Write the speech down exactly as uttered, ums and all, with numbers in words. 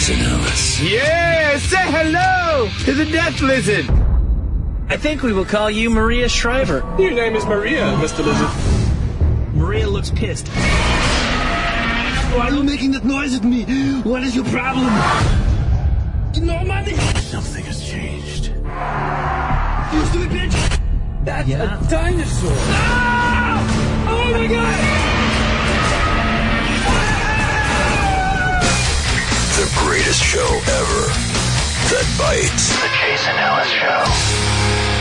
Jason Ellis. Yeah, say hello to the Death Lizard. I think we will call you Maria Shriver. Your name is Maria, Mister Lizard. Maria looks pissed. Why are you making that noise at me? What is your problem? No money. Something has changed. You stupid bitch. That's Yeah. a dinosaur. Ah! Oh my god! The greatest show ever. That bites. The Jason Ellis Show.